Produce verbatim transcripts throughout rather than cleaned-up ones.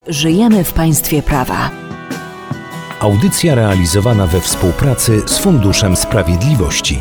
Żyjemy w państwie prawa. Audycja realizowana we współpracy z Funduszem Sprawiedliwości.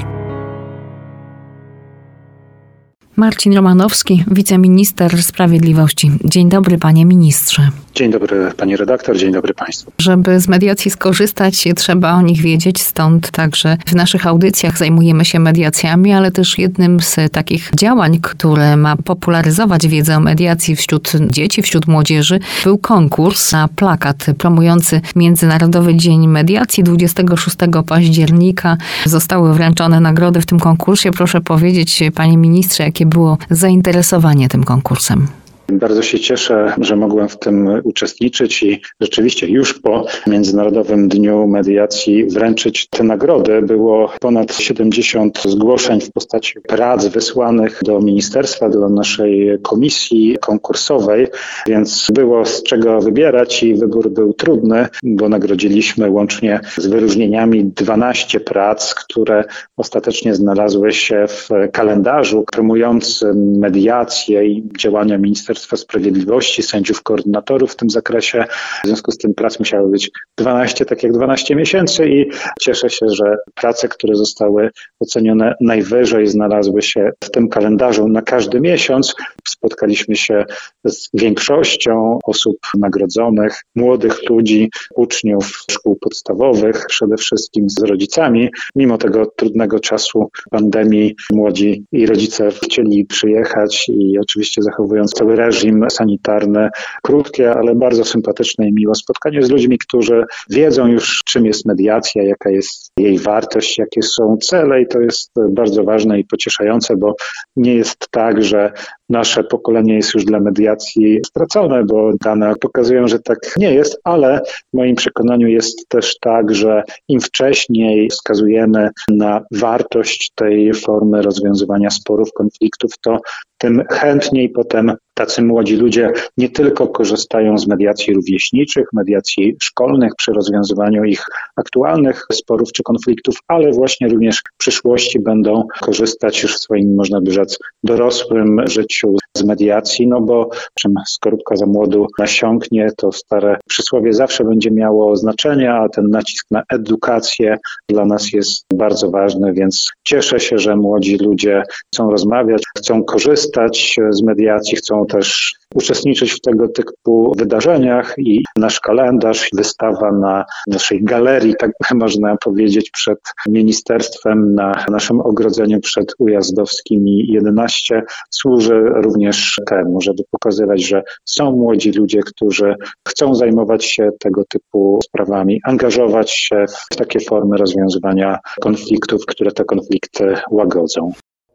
Marcin Romanowski, wiceminister sprawiedliwości. Dzień dobry, panie ministrze. Dzień dobry, pani redaktor, dzień dobry państwu. Żeby z mediacji skorzystać, trzeba o nich wiedzieć, stąd także w naszych audycjach zajmujemy się mediacjami, ale też jednym z takich działań, które ma popularyzować wiedzę o mediacji wśród dzieci, wśród młodzieży, był konkurs na plakat promujący Międzynarodowy Dzień Mediacji. dwudziestego szóstego października zostały wręczone nagrody w tym konkursie. Proszę powiedzieć, panie ministrze, jakie było zainteresowanie tym konkursem? Bardzo się cieszę, że mogłem w tym uczestniczyć i rzeczywiście już po Międzynarodowym Dniu Mediacji wręczyć te nagrody. Było ponad siedemdziesiąt zgłoszeń w postaci prac wysłanych do ministerstwa, do naszej komisji konkursowej, więc było z czego wybierać i wybór był trudny, bo nagrodziliśmy łącznie z wyróżnieniami dwanaście prac, które ostatecznie znalazły się w kalendarzu promującym mediację i działania ministerstwa Sprawiedliwości, sędziów koordynatorów w tym zakresie. W związku z tym prac musiało być dwanaście, tak jak dwanaście miesięcy i cieszę się, że prace, które zostały ocenione najwyżej, znalazły się w tym kalendarzu na każdy miesiąc. Spotkaliśmy się z większością osób nagrodzonych, młodych ludzi, uczniów szkół podstawowych, przede wszystkim z rodzicami. Mimo tego trudnego czasu pandemii młodzi i rodzice chcieli przyjechać i oczywiście zachowując cały reżim sanitarny, krótkie, ale bardzo sympatyczne i miłe spotkanie z ludźmi, którzy wiedzą już, czym jest mediacja, jaka jest jej wartość, jakie są cele i to jest bardzo ważne i pocieszające, bo nie jest tak, że nasze pokolenie jest już dla mediacji stracone, bo dane pokazują, że tak nie jest, ale w moim przekonaniu jest też tak, że im wcześniej wskazujemy na wartość tej formy rozwiązywania sporów, konfliktów, to tym chętniej potem tacy młodzi ludzie nie tylko korzystają z mediacji rówieśniczych, mediacji szkolnych przy rozwiązywaniu ich aktualnych sporów czy konfliktów, ale właśnie również w przyszłości będą korzystać już w swoim, można by rzec, dorosłym życiu z mediacji, no bo czym skorupka za młodu nasiąknie, to stare przysłowie zawsze będzie miało znaczenie, a ten nacisk na edukację dla nas jest bardzo ważny, więc cieszę się, że młodzi ludzie chcą rozmawiać, chcą korzystać z mediacji, chcą też uczestniczyć w tego typu wydarzeniach i nasz kalendarz, wystawa na naszej galerii, tak można powiedzieć, przed ministerstwem, na naszym ogrodzeniu przed Ujazdowskimi jedenaście służy również temu, żeby pokazywać, że są młodzi ludzie, którzy chcą zajmować się tego typu sprawami, angażować się w takie formy rozwiązywania konfliktów, które te konflikty łagodzą.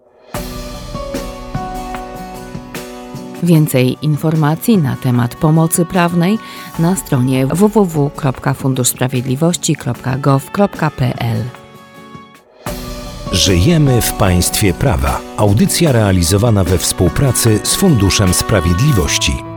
Więcej informacji na temat pomocy prawnej na stronie w w w kropka fundusz sprawiedliwości kropka gov kropka p l. Żyjemy w państwie prawa. Audycja realizowana we współpracy z Funduszem Sprawiedliwości.